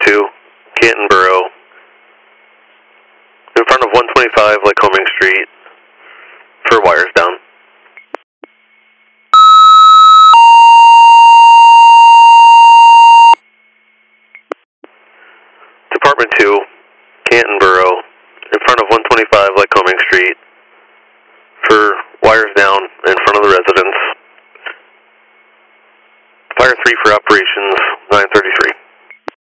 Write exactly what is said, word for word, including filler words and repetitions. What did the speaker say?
two, Canton Borough, in front of one twenty-five Lycoming Street, for wires down. Department two, Canton Borough, in front of one twenty-five Lycoming Street, for wires down in front of the residence. Fire three for operations, nine thirty-three.